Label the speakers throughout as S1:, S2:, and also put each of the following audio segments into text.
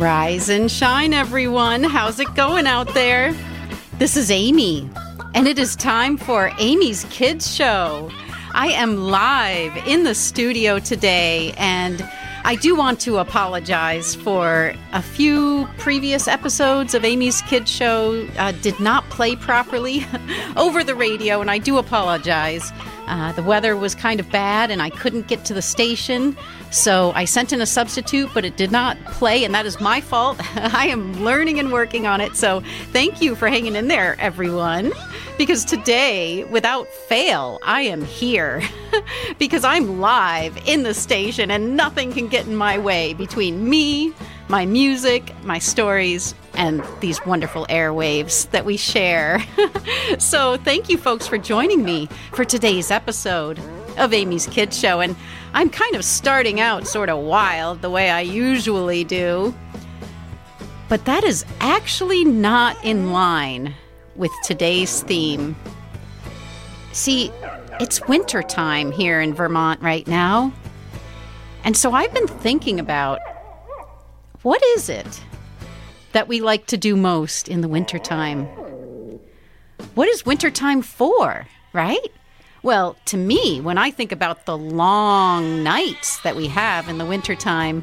S1: Rise and shine, everyone. How's it going out there? This is Amy, and it is time for Amy's Kids Show. I am live in the studio today, and I do want to apologize for a few previous episodes of Amy's Kids Show did not play properly over the radio, and I do apologize. The weather was kind of bad, and I couldn't get to the station, so I sent in a substitute, but it did not play, and that is my fault. I am learning and working on it, so thank you for hanging in there, everyone. Because today, without fail, I am here because I'm live in the station and nothing can get in my way between me, my music, my stories, and these wonderful airwaves that we share. So thank you folks for joining me for today's episode of Amy's Kids Show. And I'm kind of starting out sort of wild the way I usually do, but that is actually not in line with today's theme. See, it's winter time here in Vermont right now. And so I've been thinking about what is it that we like to do most in the wintertime? What is wintertime for, right? Well, to me, when I think about the long nights that we have in the wintertime,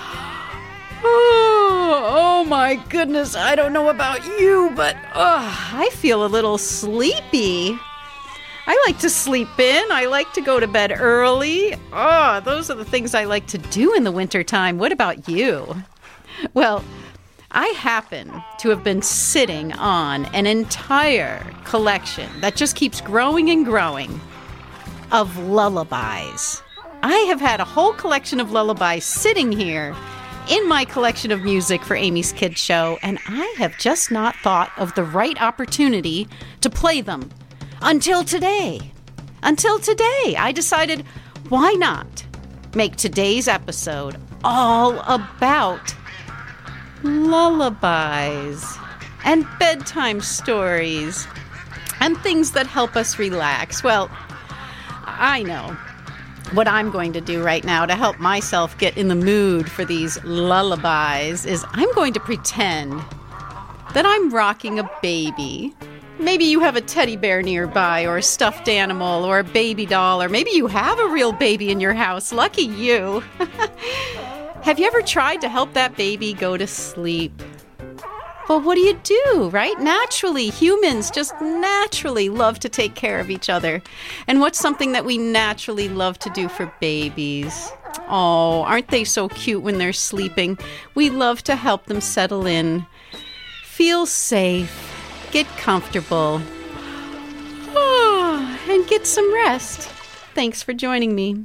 S1: oh my goodness, I don't know about you, but I feel a little sleepy. I like to sleep in. I like to go to bed early. Those are the things I like to do in the wintertime. What about you? Well, I happen to have been sitting on an entire collection that just keeps growing and growing of lullabies. I have had a whole collection of lullabies sitting here in my collection of music for Amy's Kids Show, and I have just not thought of the right opportunity to play them until today. I decided, why not make today's episode all about lullabies and bedtime stories and things that help us relax. Well, I know what I'm going to do right now to help myself get in the mood for these lullabies is I'm going to pretend that I'm rocking a baby. Maybe you have a teddy bear nearby, or a stuffed animal, or a baby doll, or maybe you have a real baby in your house. Lucky you. Have you ever tried to help that baby go to sleep? Well, what do, right? Naturally, humans just naturally love to take care of each other. And what's something that we naturally love to do for babies? Oh, aren't they so cute when they're sleeping? We love to help them settle in, feel safe, get comfortable, and get some rest. Thanks for joining me.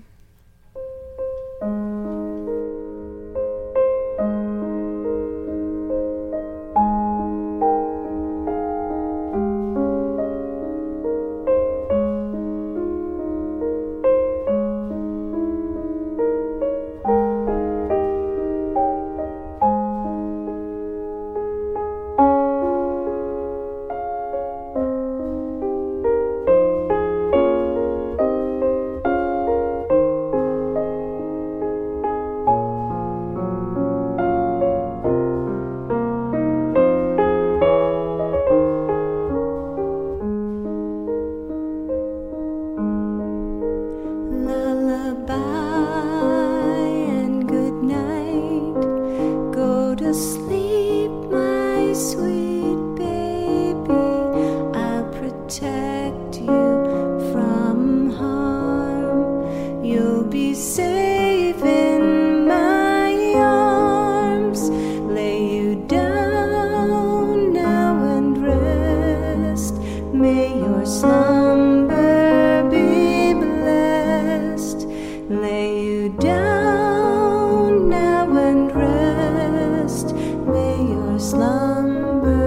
S2: Slumber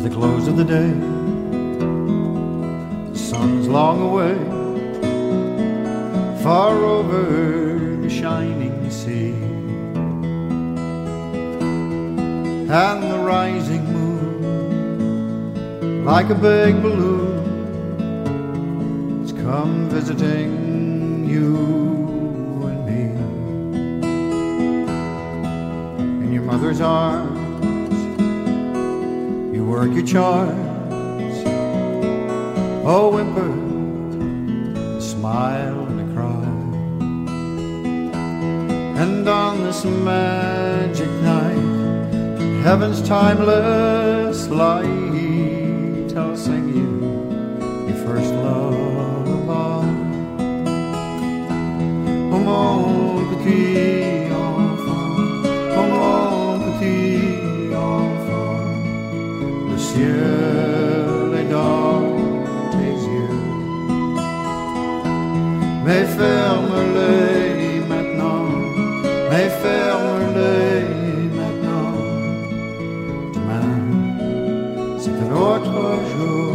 S2: the close of the day. The sun's long away, far over the shining sea, and the rising moon, like a big balloon, has come visiting you and me. In your mother's arms, you work your charms. Oh, whimper, smile and a cry. And on this magic night, heaven's timeless light, I'll sing you your first lullaby. Oh, mon petit enfant, oh, mon petit enfant, le ciel est dans tes yeux. Mais ferme-les maintenant, mais ferme-les maintenant. Demain, c'est un autre jour.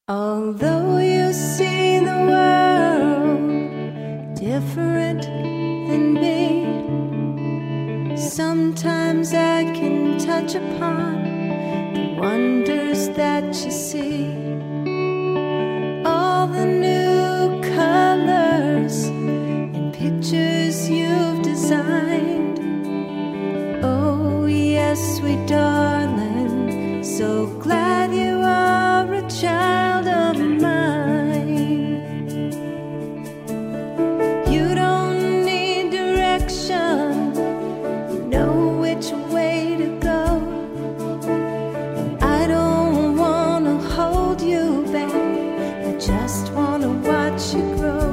S3: Although you see the world different than me, sometimes I can touch upon the wonders that you see. All the new colors and pictures you've designed. Oh yes, sweet darling, so glad you are a child of mine. You don't need direction, know which way to go. I don't wanna hold you back, I just wanna watch you grow.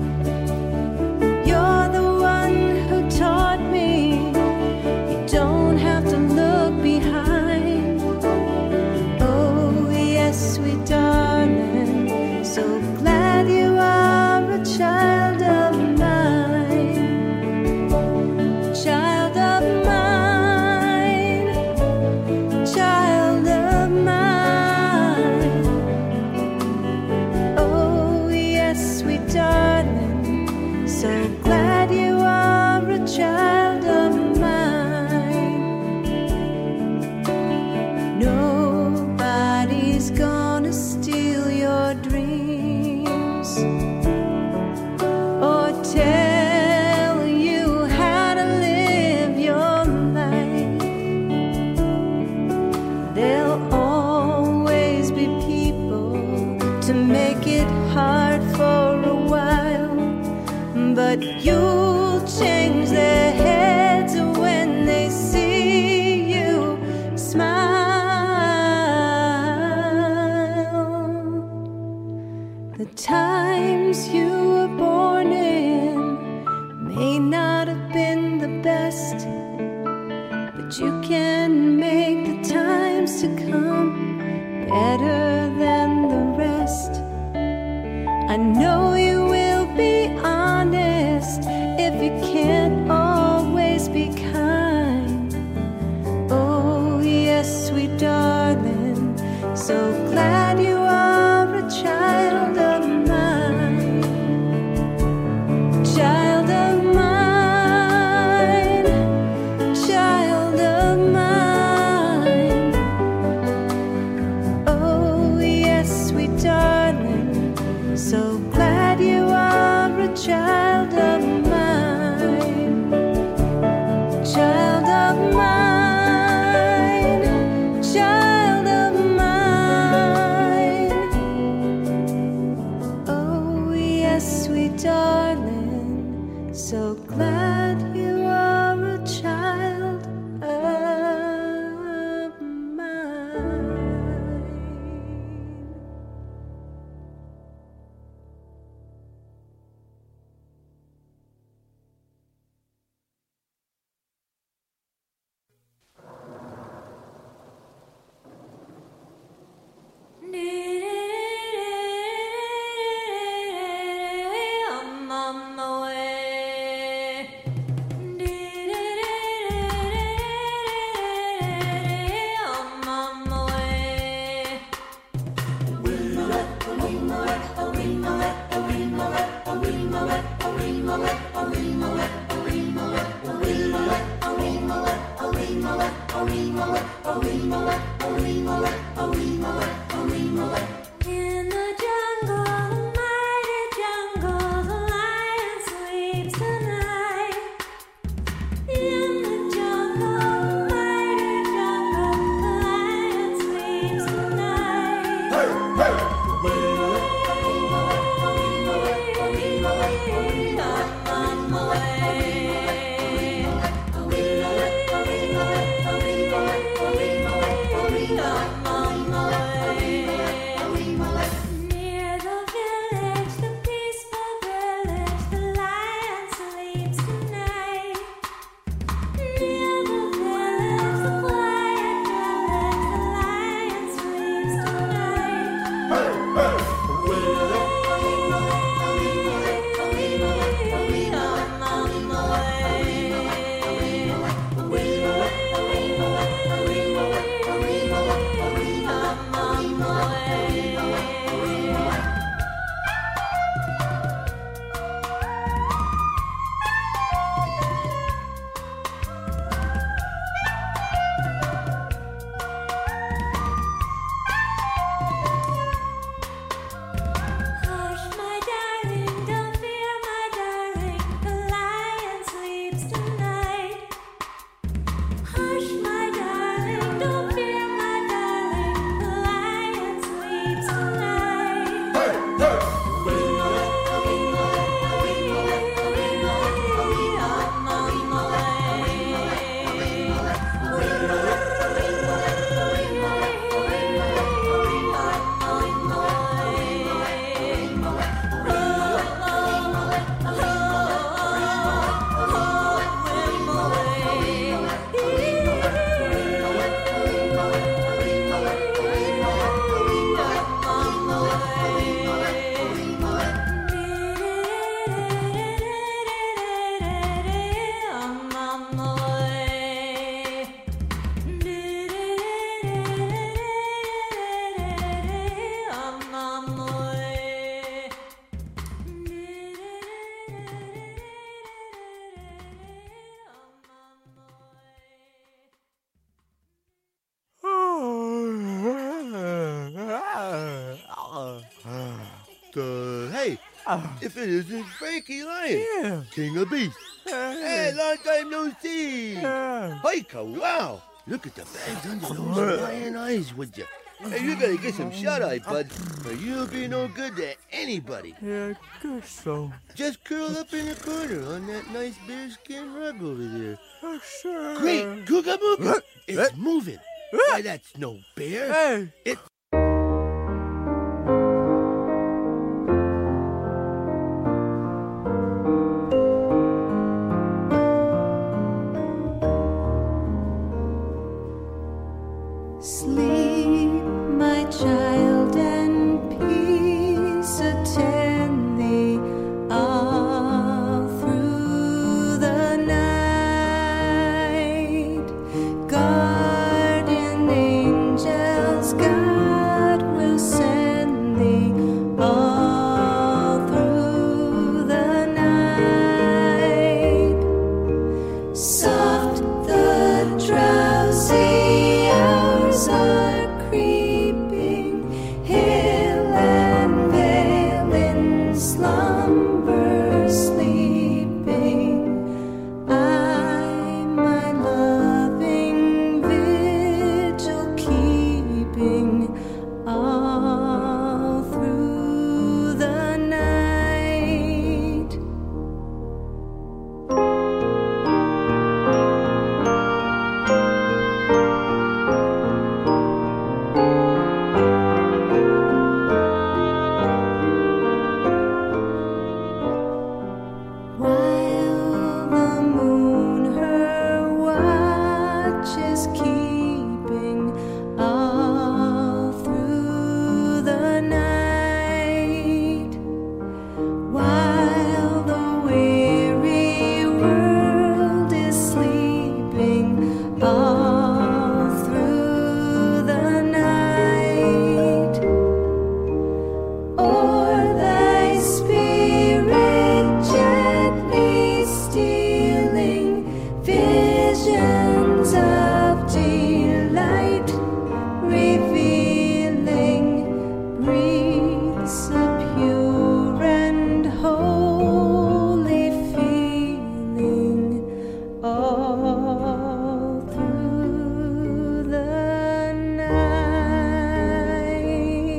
S3: You're the one who taught me you don't have to look behind. Oh yes, sweet darling, so glad you are a child of mine. Child of mine, child of mine. Oh yes, sweet darling, so glad you are a child of mine. Nobody's gonna steal your dreams or tell you how to live your life. There'll always be people to make it hard for a while, but you'll change their heads when they see you smile. The times you were born in may not have been the best, but you can make the times to come better than the rest. I know you will be honest if you can't always be kind. Oh yes, sweet darling, so glad you are a child of mine. Child of mine, child of mine. Oh yes, sweet darling, so glad you are a child of mine. Child of mine, child of mine. Oh yes, sweet darling, so glad you are a child of mine. I'm on my way. I'm on my way. In the jungle, mighty jungle, the lion sleeps tonight. In the jungle, mighty jungle, the lion sleeps tonight. I'm on my way. I'm on my way.
S4: If it isn't Frankie Lion,
S5: Yeah.
S4: King of Beasts. Hey, long time no see.
S5: Yeah.
S4: Hiker, wow. Look at the bags under those lion eyes, would you? Hey, you gotta get some shut-eye, bud, or you'll be no good to anybody.
S5: Yeah, I guess so.
S4: Just curl up in the corner on that nice bearskin rug over there.
S5: Oh, sure.
S4: Great, Googa Booga. It's moving. Why, that's no bear.
S5: Hey.
S4: It's
S3: Sleep, my child, and peace attend thee all through the night. Guardian angels, God will send thee all through the night. Soft the drowsy hours are creeping, hill and vale in slumber sleeping. I, my loving vigil keeping all through the night. While the moon her watch is keeping all through the night, while the weary world is sleeping all through the night. O'er thy spirit gently stealing, visions of delight revealing, breathes a pure and holy feeling all through the night.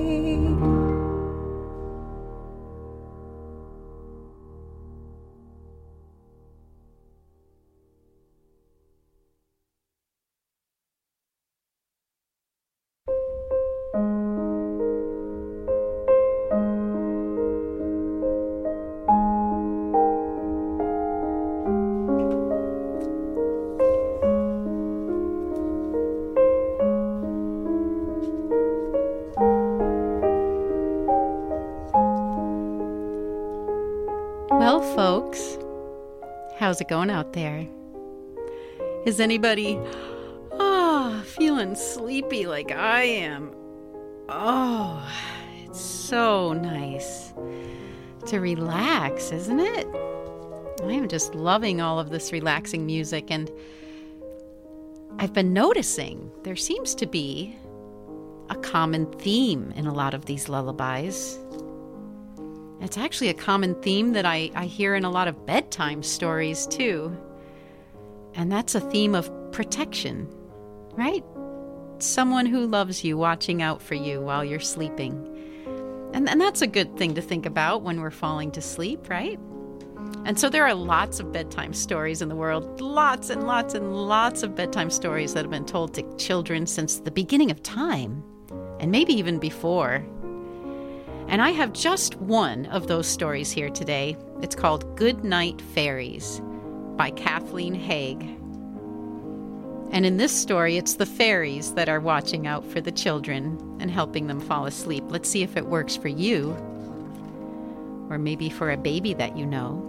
S1: Well, folks, how's it going out there? Is anybody feeling sleepy like I am? Oh, it's so nice to relax, isn't it? I am just loving all of this relaxing music, and I've been noticing there seems to be a common theme in a lot of these lullabies. It's actually a common theme that I hear in a lot of bedtime stories, too. And that's a theme of protection, right? Someone who loves you, watching out for you while you're sleeping. And that's a good thing to think about when we're falling to sleep, right? And so there are lots of bedtime stories in the world, lots and lots and lots of bedtime stories that have been told to children since the beginning of time, and maybe even before. And I have just one of those stories here today. It's called Good Night Fairies by Kathleen Haig. And in this story, it's the fairies that are watching out for the children and helping them fall asleep. Let's see if it works for you, or maybe for a baby that you know.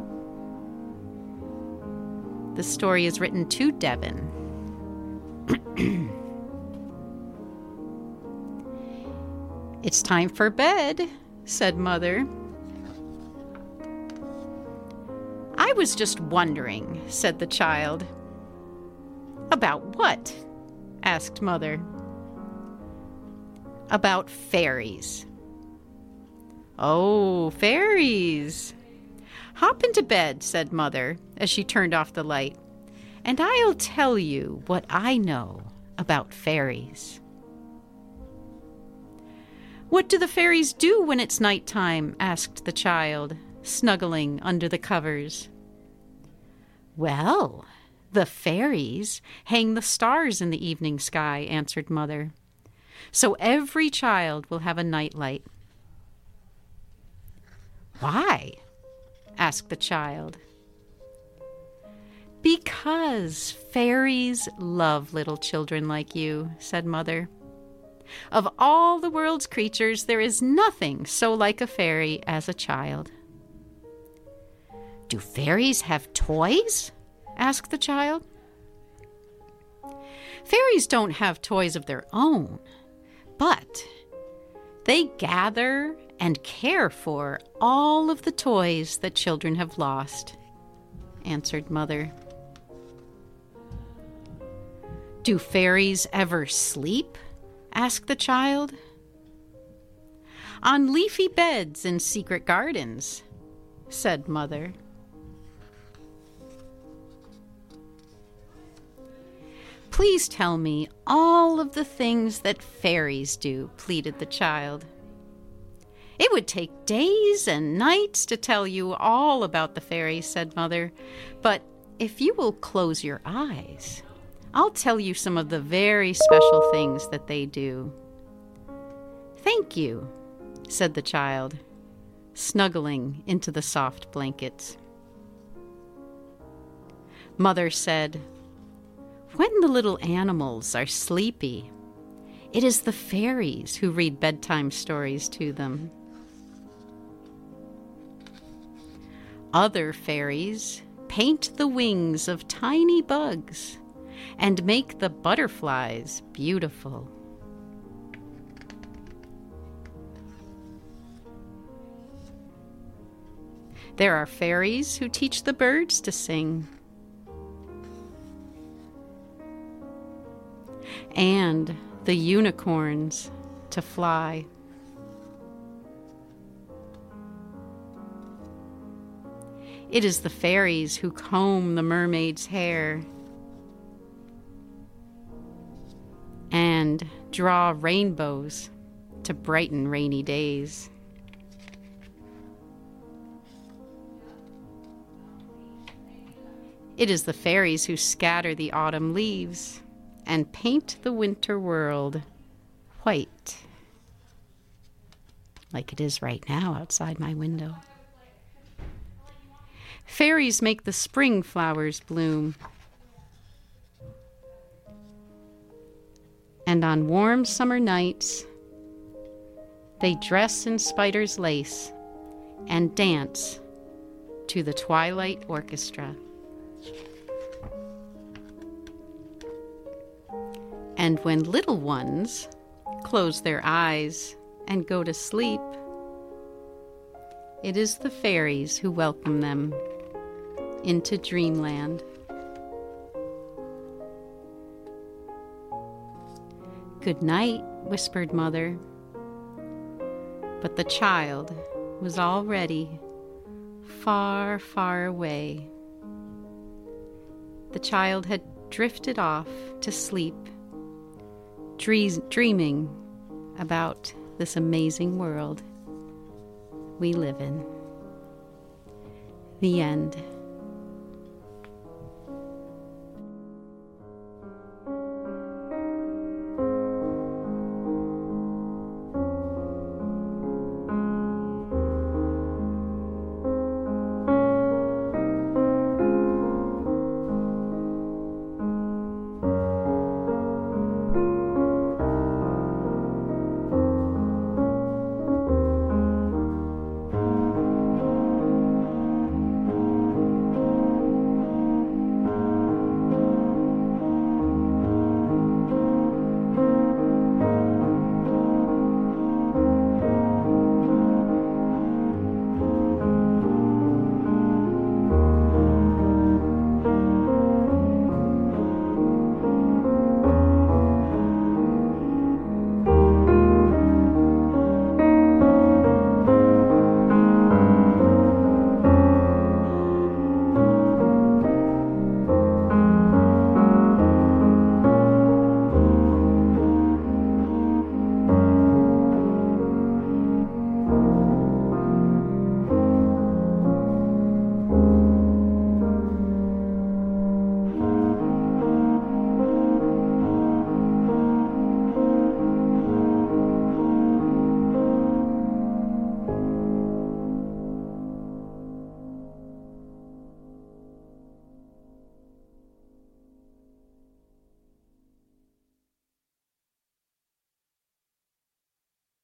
S1: The story is written to Devin. It's time for bed, said Mother. I was just wondering, said the child. About what? Asked Mother. About fairies. "Oh, fairies." "Hop into bed," said Mother as she turned off the light, "and I'll tell you what I know about fairies." "What do the fairies do when it's nighttime?" asked the child, snuggling under the covers. "Well, the fairies hang the stars in the evening sky," answered Mother. "So every child will have a nightlight." "Why?" asked the child. "Because fairies love little children like you," said Mother. "Of all the world's creatures, there is nothing so like a fairy as a child." "Do fairies have toys?" asked the child. "Fairies don't have toys of their own, but they gather and care for all of the toys that children have lost," answered Mother. "Do fairies ever sleep?" asked the child. "On leafy beds in secret gardens," said Mother. "Please tell me all of the things that fairies do," pleaded the child. "It would take days and nights to tell you all about the fairies," said Mother. "But if you will close your eyes, I'll tell you some of the very special things that they do." "Thank you," said the child, snuggling into the soft blankets. Mother said, "When the little animals are sleepy, it is the fairies who read bedtime stories to them. Other fairies paint the wings of tiny bugs and make the butterflies beautiful. There are fairies who teach the birds to sing, and the unicorns to fly. It is the fairies who comb the mermaid's hair and draw rainbows to brighten rainy days. It is the fairies who scatter the autumn leaves and paint the winter world white, like it is right now outside my window. Fairies make the spring flowers bloom, and on warm summer nights, they dress in spider's lace and dance to the Twilight Orchestra. And when little ones close their eyes and go to sleep, it is the fairies who welcome them into dreamland. "Good night," whispered Mother. But the child was already far, far away. The child had drifted off to sleep, dreaming about this amazing world we live in. The end.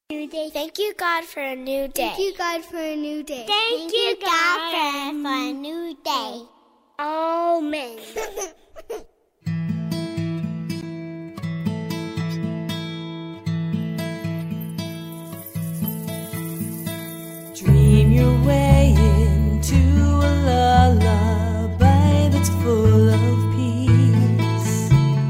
S6: New day. Thank you, God, for a new day.
S7: Thank you, God, for a new day.
S6: Thank you, God, for a new day. Amen.
S3: Dream your way into a lullaby that's full of peace.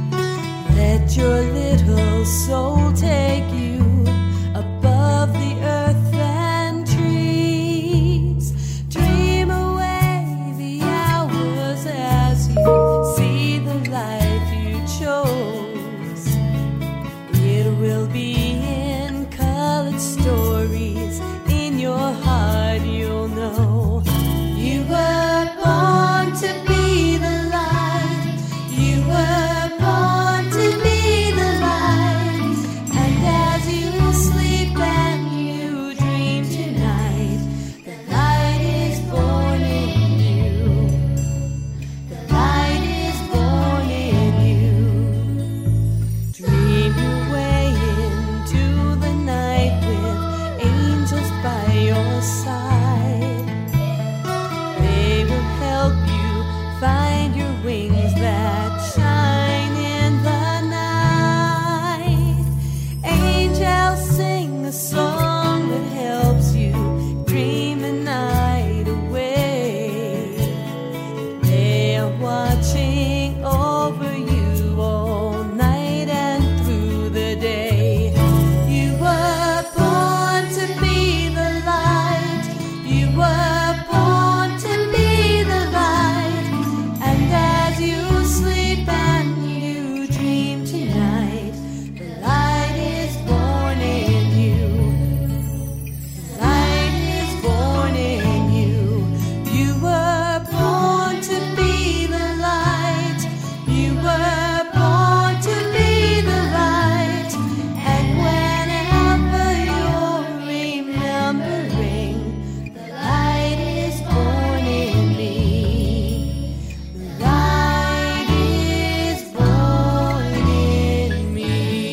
S3: Let your little soul take you above the earth and trees. Dream away the hours as you see the life you chose. It will be in colored stories. In your heart you'll know you were born to be the light. You were born to be the light. And as you sleep and you dream tonight, the light is born in you. The light is born in you. Dream your way into the night with angels by your side. They will help you find your wings that shine in the night. Angels sing a song that helps you dream a night away. They are watching over you all night and through the day. You were born to be the light. You were born to be the light. And as you sleep and you dream tonight, the light is born in you. The light is born in you. You were born to be the light. You were born to be the light. And whenever you're remembering, the light is born in me. The light is born in me.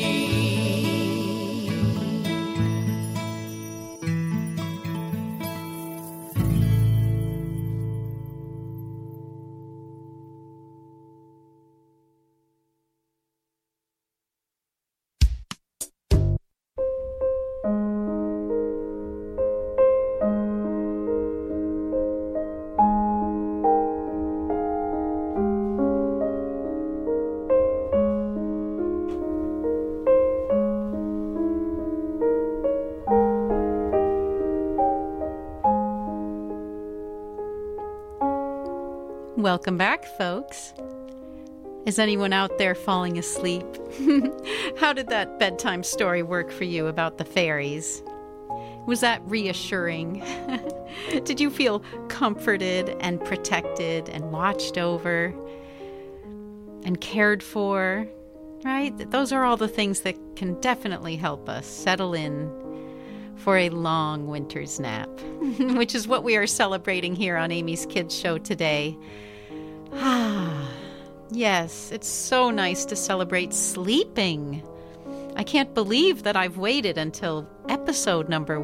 S1: Welcome back, folks. Is anyone out there falling asleep? How did that bedtime story work for you about the fairies? Was that reassuring? Did you feel comforted and protected and watched over and cared for? Right? Those are all the things that can definitely help us settle in for a long winter's nap, which is what we are celebrating here on Amy's Kids Show today. Yes, it's so nice to celebrate sleeping. I can't believe that I've waited until episode number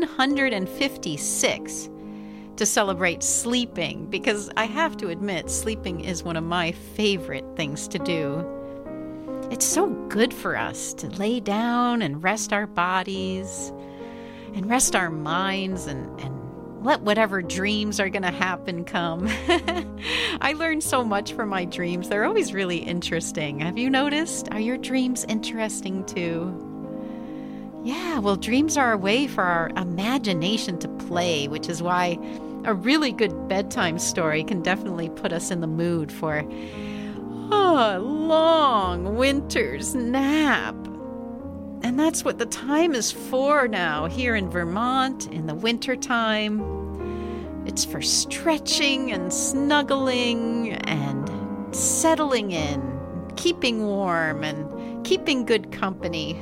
S1: 156 to celebrate sleeping, because I have to admit, sleeping is one of my favorite things to do. It's so good for us to lay down and rest our bodies and rest our minds and let whatever dreams are going to happen come. I learn so much from my dreams. They're always really interesting. Have you noticed? Are your dreams interesting too? Yeah, well, dreams are a way for our imagination to play, which is why a really good bedtime story can definitely put us in the mood for a long winter's nap. And that's what the time is for now here in Vermont in the wintertime. It's for stretching and snuggling and settling in, keeping warm and keeping good company.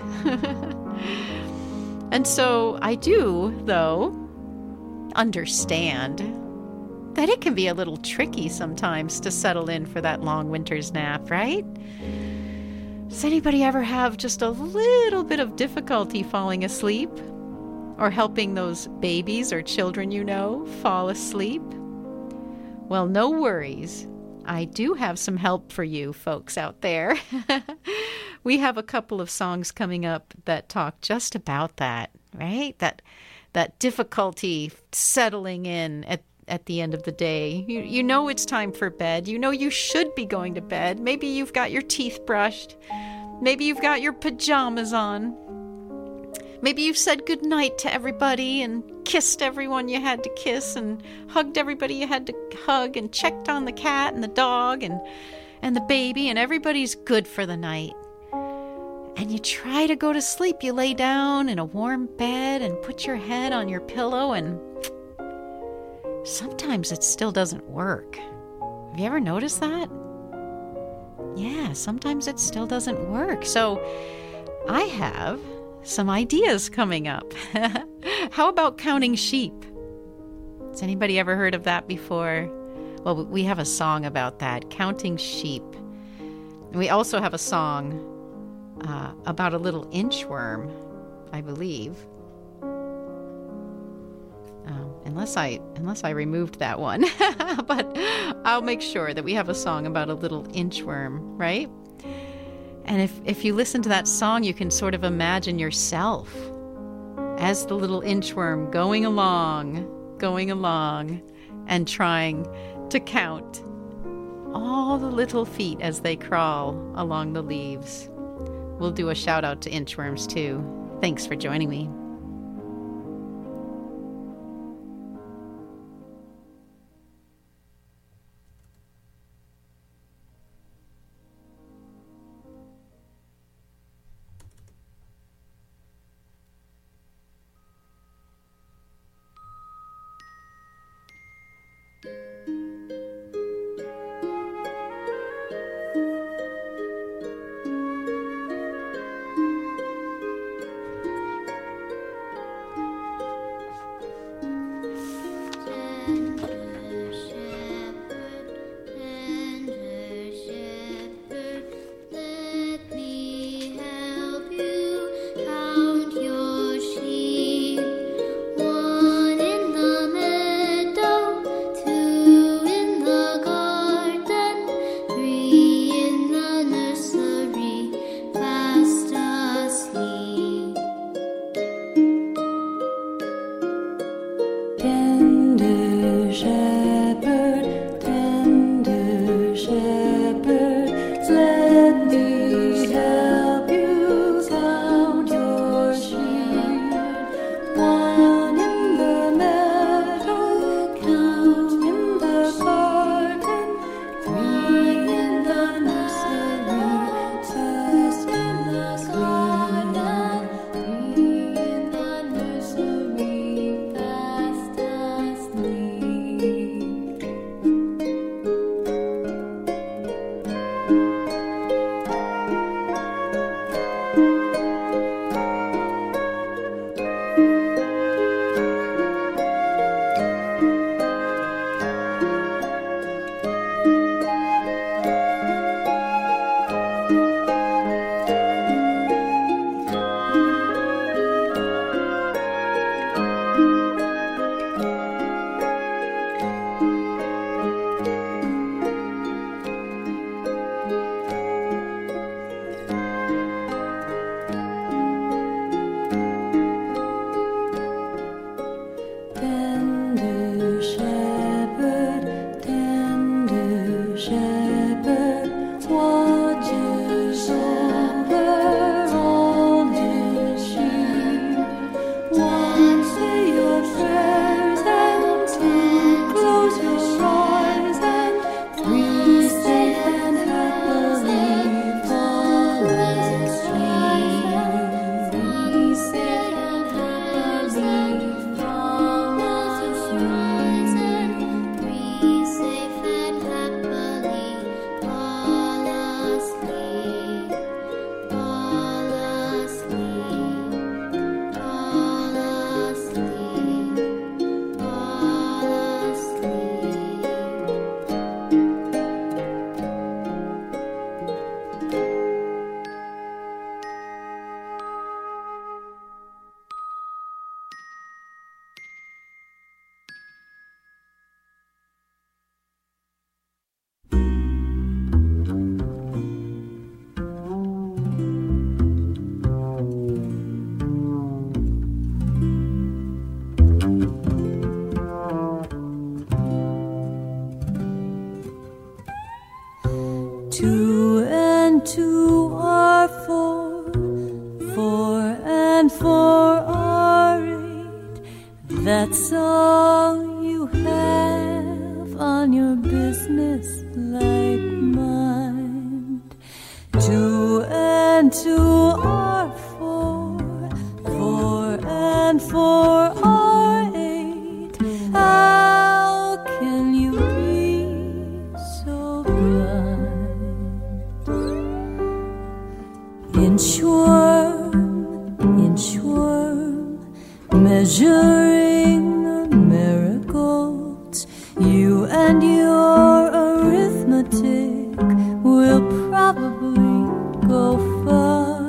S1: And so I do, though, understand that it can be a little tricky sometimes to settle in for that long winter's nap, right? Does anybody ever have just a little bit of difficulty falling asleep? Or helping those babies or children you know fall asleep? Well, no worries. I do have some help for you folks out there. We have a couple of songs coming up that talk just about that, right? That difficulty settling in at the end of the day. You know it's time for bed. You know you should be going to bed. Maybe you've got your teeth brushed. Maybe you've got your pajamas on. Maybe you've said goodnight to everybody and kissed everyone you had to kiss and hugged everybody you had to hug and checked on the cat and the dog and the baby, and everybody's good for the night. And you try to go to sleep. You lay down in a warm bed and put your head on your pillow, and sometimes it still doesn't work. Have you ever noticed that? Yeah, sometimes it still doesn't work. So I have some ideas coming up. How about counting sheep? Has anybody ever heard of that before? Well, we have a song about that, counting sheep. And we also have a song about a little inchworm, I believe. Unless I removed that one. But I'll make sure that we have a song about a little inchworm, right? And if you listen to that song, you can sort of imagine yourself as the little inchworm going along, and trying to count all the little feet as they crawl along the leaves. We'll do a shout out to inchworms too. Thanks for joining me.
S3: and 4 are 8. That's all you have on your business like mind. 2 and 2 are 4. 4 and 4 are 8. How can you be so blind? Inchworm, measuring the marigolds. You and your arithmetic will probably go far.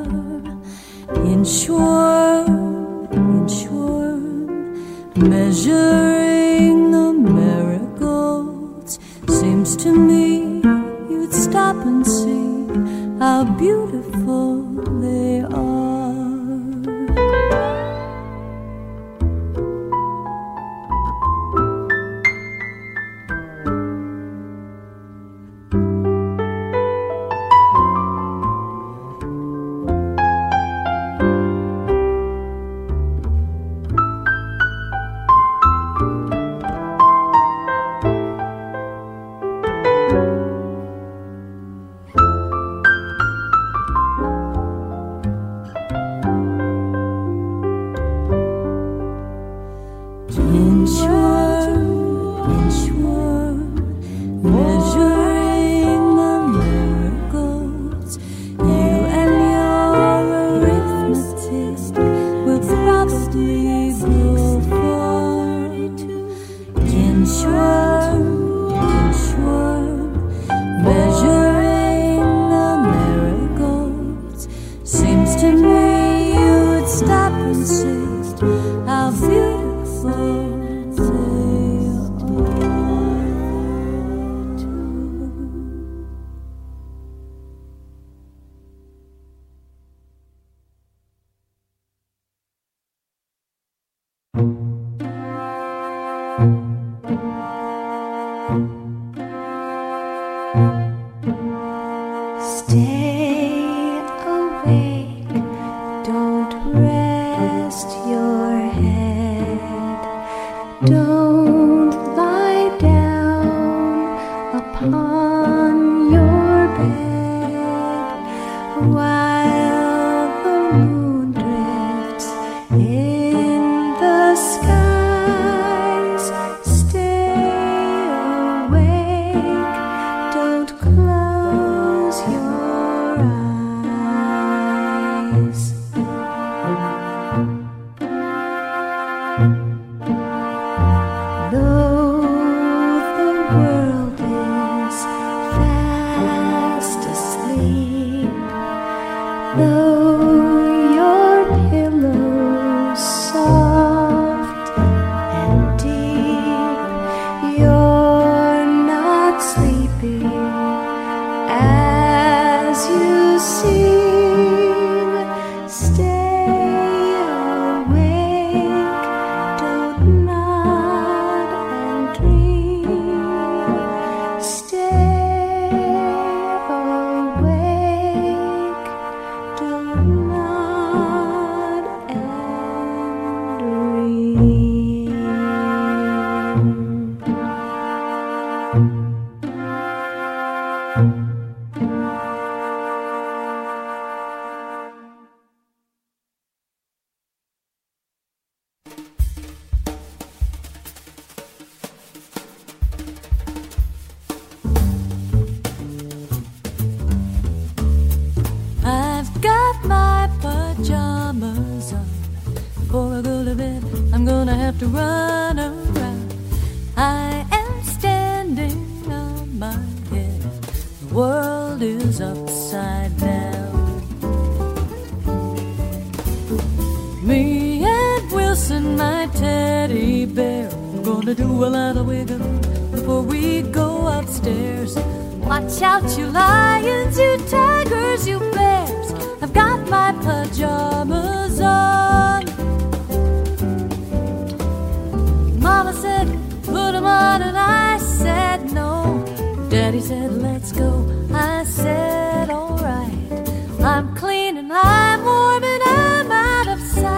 S3: Inchworm, measuring the marigolds. Seems to me you'd stop and see how beautiful they are. I'm clean and I'm warm and I'm out of sight.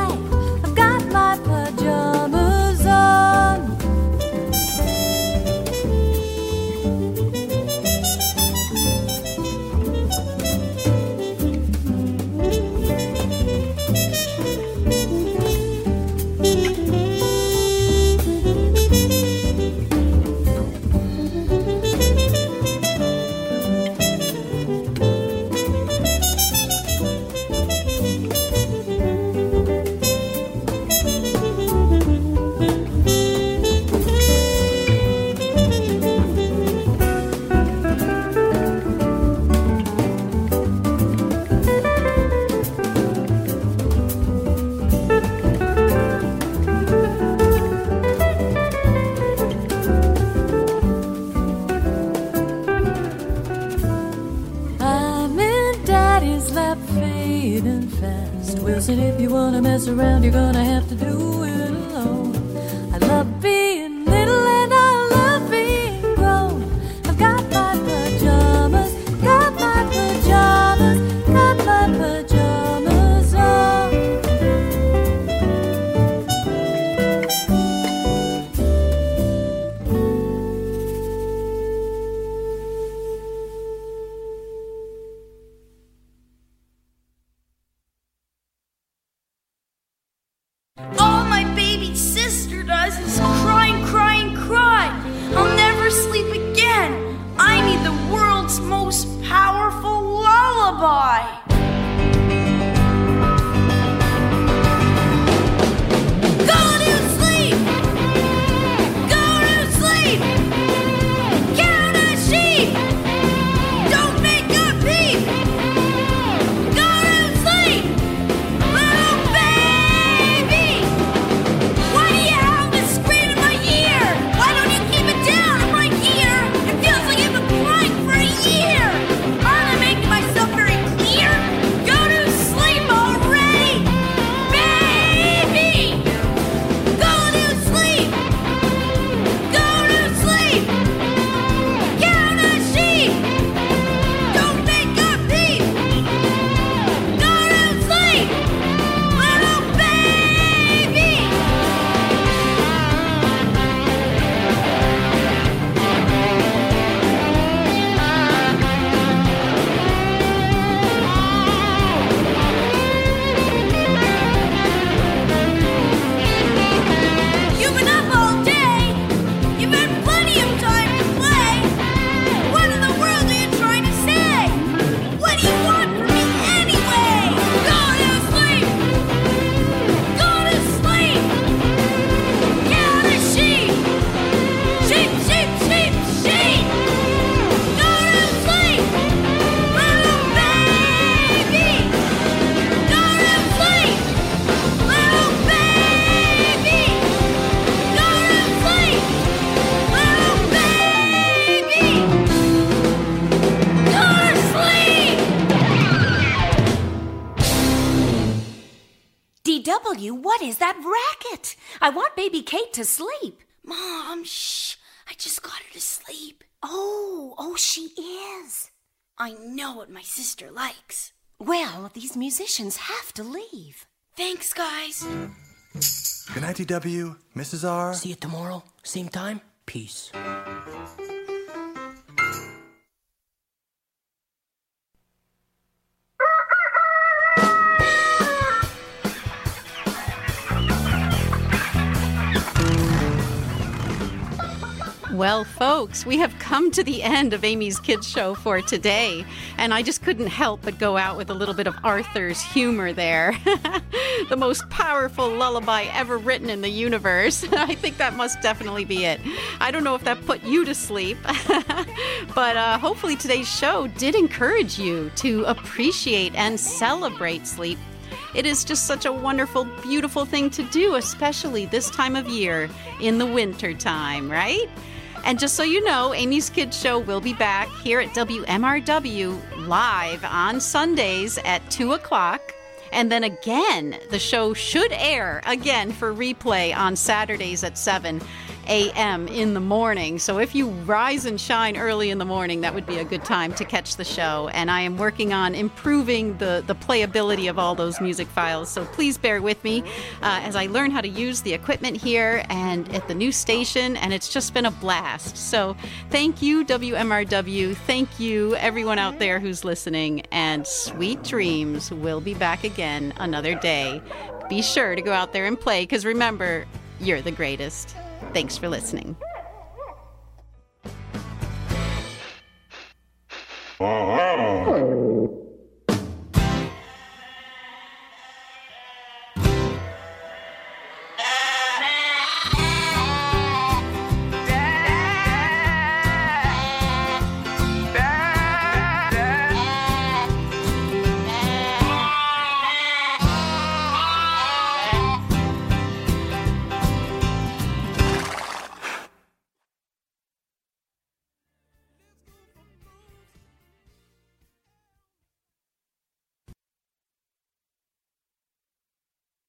S3: said if you wanna mess around, you're gonna have to do it alone. I love being little and I love being grown. I've got my pajamas, got my pajamas, got my pajamas on.
S7: All my baby sister does is cry and cry and cry. I'll never sleep again. I need the world's most powerful lullaby. Go to sleep! Go to sleep! Count a sheep! Don't make a peep! Go to sleep! Little baby! Why do you have this scream in my ear? Why don't you keep it down? I'm right here. It feels like I've been crying for a year. Aren't I making myself very clear? Go to sleep already, baby. Go to sleep. Go to sleep. Count a sheep. Don't make a peep. Go to sleep, little baby. You've been up all day. You've had plenty of time to play. What in the world are you trying to say? What do you want from me anyway? Go to sleep. Go to sleep. Count a sheep. Sheep, sheep, sheep, sheep. Go to sleep, little baby. Go to sleep, little baby. Go to sleep, little baby. Go to sleep.
S8: DW, what is that racket? I want baby Kate to sleep.
S7: Mom, shh. I just got her to sleep.
S8: Oh, she is.
S7: I know what my sister likes.
S8: Well, these musicians have to leave.
S7: Thanks, guys.
S5: Good night, DW. Mrs. R.
S9: See you tomorrow, same time. Peace.
S1: Well, folks, we have come to the end of Amy's Kids Show for today, and I just couldn't help but go out with a little bit of Arthur's humor there. The most powerful lullaby ever written in the universe. I think that must definitely be it. I don't know if that put you to sleep, but hopefully today's show did encourage you to appreciate and celebrate sleep. It is just such a wonderful, beautiful thing to do, especially this time of year in the winter time, right? And just so you know, Amy's Kids Show will be back here at WMRW live on Sundays at 2 o'clock. And then again, the show should air again for replay on Saturdays at 7 a.m. in the morning. So if you rise and shine early in the morning, that would be a good time to catch the show. And I am working on improving the playability of all those music files. So please bear with me as I learn how to use the equipment here and at the new station. And it's just been a blast. So thank you, WMRW. Thank you, everyone out there who's listening. And sweet dreams. We'll be back again another day. Be sure to go out there and play, because remember, you're the greatest. Thanks for listening.
S10: Oh.